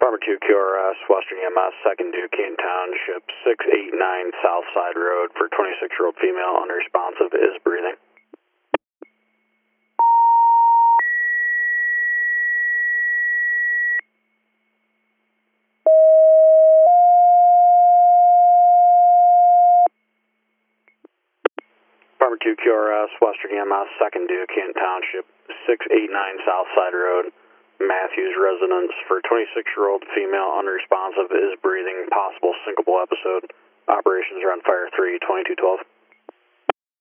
Farmer 2 QRS, Western EMS, 2nd Duquesne Township, 689 Southside Road for 26-year-old female, unresponsive, is breathing. Farmer 2 QRS, Western EMS, 2nd Duquesne Township, 689 Southside Road, Matthews residence for 26-year-old female, unresponsive, is breathing, possible syncopal episode. Operations are on fire 3, 2212.